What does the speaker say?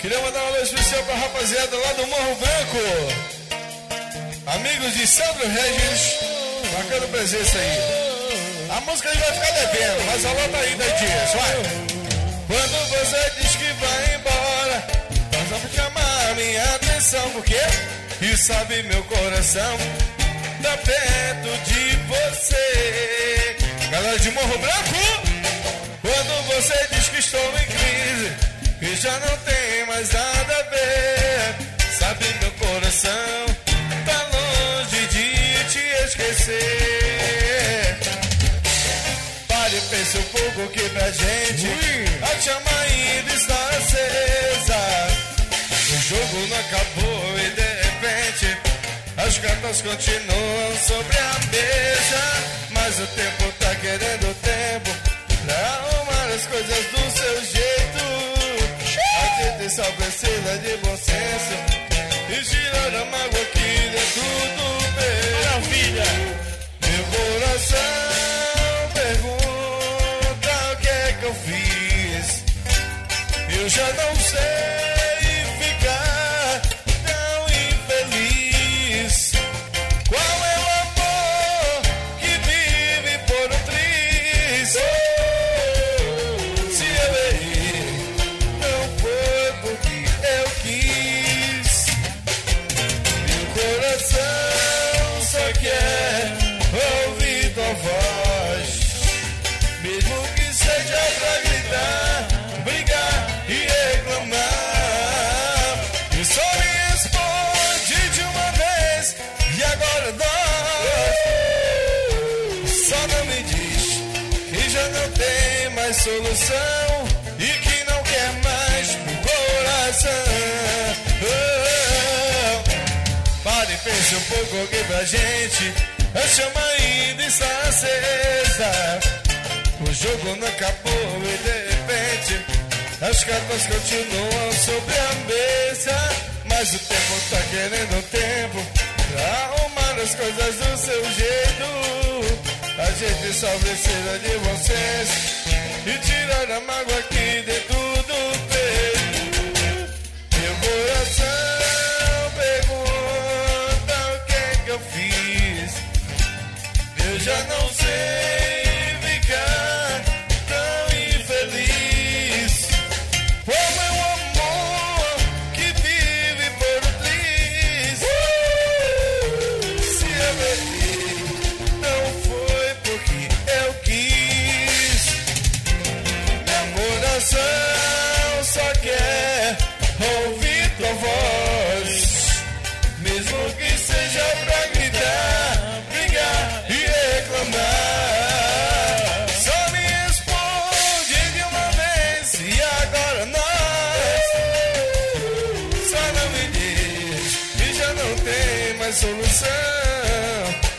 Queria mandar um alô especial pra rapaziada lá do Morro Branco. Amigos de Sandro Regis, marcando presença aí. A música a gente vai ficar devendo, mas a tá aí, Dias, vai. Quando você diz que vai embora, só pra chamar a minha atenção, porque e sabe meu coração tá perto de você. Galera de Morro Branco, quando você diz que estou em crise, que já não tem mais nada a ver, sabe meu coração tá longe de te esquecer. Pare e pense um pouco que pra gente a chama ainda está acesa. O jogo não acabou e de repente as cartas continuam sobre a mesa. Mas o tempo tá querendo tempo pra arrumar as coisas do seu jeito. A gente só precisa de bom senso e girar a mágoa aqui dentro do peito. Maravilha! Meu coração pergunta o que é que eu fiz. Eu já não sei ficar tão infeliz. Qual é o amor que vive por um triz? Se eu errei, não foi porque eu quis. Meu coração só quer ouvir tua voz, mesmo que seja pra gritar, brigar e reclamar. E só me responde de uma vez, e agora nós. Só não me diz que já não tem mais solução e que não quer mais meu coração. Pare e pense um pouco aqui pra gente, a chama ainda está acesa. O jogo não acabou e de repente as cartas continuam sobre a mesa. Mas o tempo tá querendo tempo pra arrumar as coisas do seu jeito. A gente só precisa de bom senso e tirar a mágoa aqui dentro do peito. Meu coração pergunta o que é que eu fiz. Eu já não sei ficar tão infeliz. Como é o amor que vive por um triz. Se eu errei, não foi porque eu quis. Meu coração só quer ouvir tua voz, mesmo que seja pra gritar, brigar e reclamar. Só me responde de uma vez, e agora nós. Só não me diz que já não tem mais solução